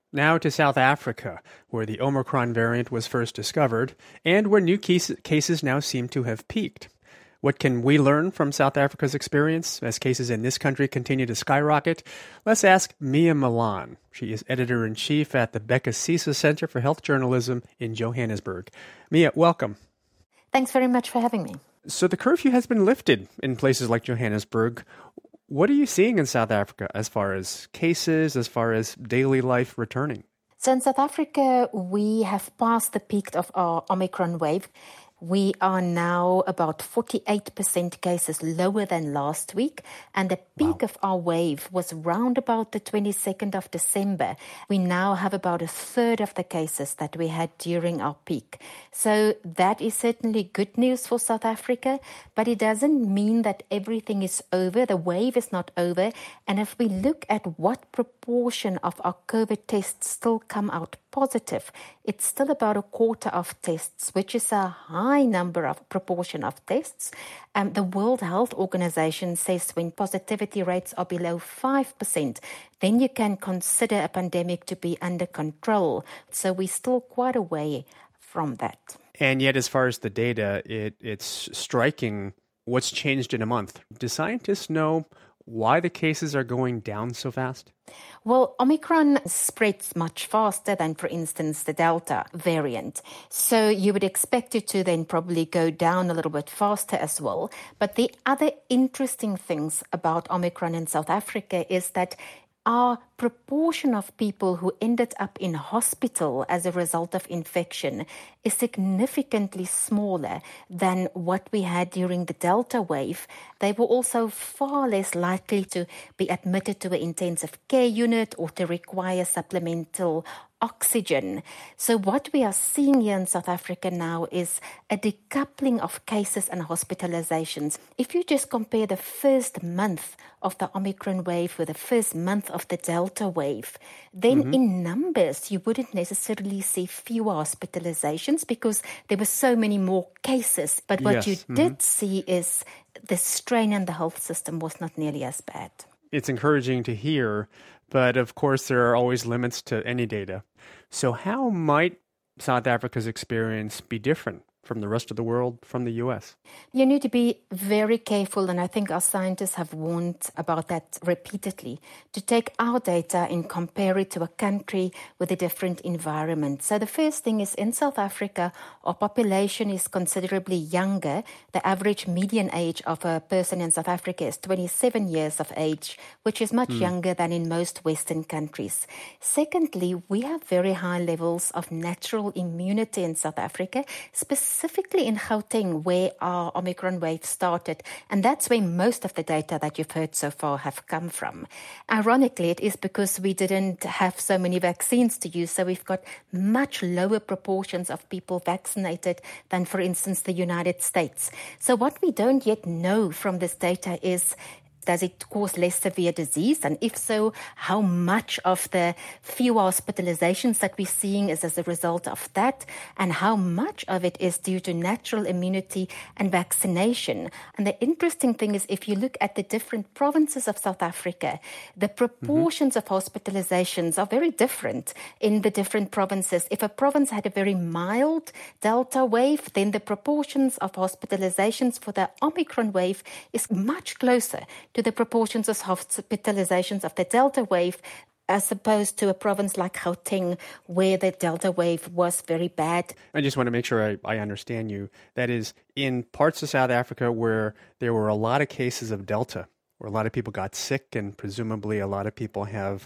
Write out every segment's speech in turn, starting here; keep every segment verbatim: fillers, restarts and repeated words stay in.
Now to South Africa, where the Omicron variant was first discovered, and where new case- cases now seem to have peaked. What can we learn from South Africa's experience as cases in this country continue to skyrocket? Let's ask Mia Malan. She is editor-in-chief at the Becca Cesa Center for Health Journalism in Johannesburg. Mia, welcome. Thanks very much for having me. So the curfew has been lifted in places like Johannesburg. What are you seeing in South Africa as far as cases, as far as daily life returning? So in South Africa, we have passed the peak of our Omicron wave. We are now about forty-eight percent cases lower than last week, and the peak wow. of our wave was round about the twenty-second of December. We now have about a third of the cases that we had during our peak. So that is certainly good news for South Africa, but it doesn't mean that everything is over. The wave is not over. And if we look at what proportion of our COVID tests still come out positive, it's still about a quarter of tests, which is a high number of proportion of tests. Um, the World Health Organization says when positivity rates are below five percent, then you can consider a pandemic to be under control. So we're still quite a way from that. And yet, as far as the data, it, it's striking what's changed in a month. Do scientists know why the cases are going down so fast? Well, Omicron spreads much faster than, for instance, the Delta variant. So you would expect it to then probably go down a little bit faster as well. But the other interesting things about Omicron in South Africa is that our proportion of people who ended up in hospital as a result of infection is significantly smaller than what we had during the Delta wave. They were also far less likely to be admitted to an intensive care unit or to require supplemental oxygen. So what we are seeing here in South Africa now is a decoupling of cases and hospitalizations. If you just compare the first month of the Omicron wave with the first month of the Delta wave, then mm-hmm. in numbers, you wouldn't necessarily see fewer hospitalizations because there were so many more cases. But what yes. you mm-hmm. did see is the strain on the health system was not nearly as bad. It's encouraging to hear, but of course there are always limits to any data. So how might South Africa's experience be different from the rest of the world, from the U S? You need to be very careful, and I think our scientists have warned about that repeatedly, to take our data and compare it to a country with a different environment. So the first thing is in South Africa, our population is considerably younger. The average median age of a person in South Africa is twenty-seven years of age, which is much mm. younger than in most Western countries. Secondly, we have very high levels of natural immunity in South Africa, specifically Specifically in Gauteng, where our Omicron wave started. And that's where most of the data that you've heard so far have come from. Ironically, it is because we didn't have so many vaccines to use. So we've got much lower proportions of people vaccinated than, for instance, the United States. So what we don't yet know from this data is, does it cause less severe disease? And if so, how much of the fewer hospitalizations that we're seeing is as a result of that? And how much of it is due to natural immunity and vaccination? And the interesting thing is, if you look at the different provinces of South Africa, the proportions mm-hmm. of hospitalizations are very different in the different provinces. If a province had a very mild Delta wave, then the proportions of hospitalizations for the Omicron wave is much closer to the proportions of hospitalizations of the Delta wave as opposed to a province like Gauteng where the Delta wave was very bad. I just want to make sure I, I understand you. That is, in parts of South Africa where there were a lot of cases of Delta, where a lot of people got sick and presumably a lot of people have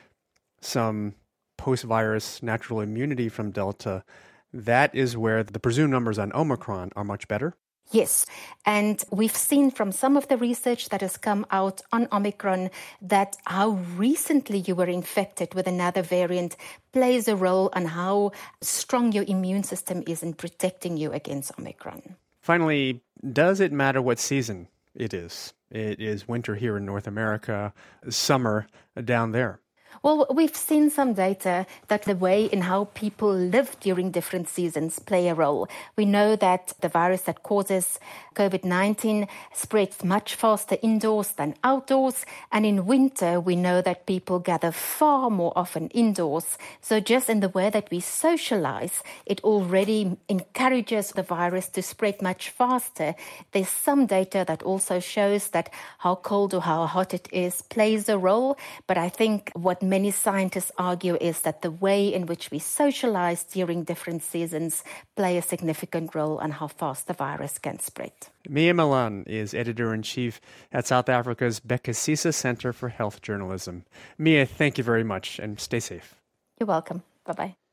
some post-virus natural immunity from Delta, that is where the presumed numbers on Omicron are much better? Yes, and we've seen from some of the research that has come out on Omicron that how recently you were infected with another variant plays a role on how strong your immune system is in protecting you against Omicron. Finally, does it matter what season it is? It is winter here in North America, summer down there. Well, we've seen some data that the way in how people live during different seasons play a role. We know that the virus that causes COVID nineteen spreads much faster indoors than outdoors. And in winter, we know that people gather far more often indoors. So just in the way that we socialize, it already encourages the virus to spread much faster. There's some data that also shows that how cold or how hot it is plays a role. But I think what many scientists argue is that the way in which we socialize during different seasons play a significant role on how fast the virus can spread. Mia Malan is editor-in-chief at South Africa's Bekasisa Center for Health Journalism. Mia, thank you very much and stay safe. You're welcome. Bye-bye.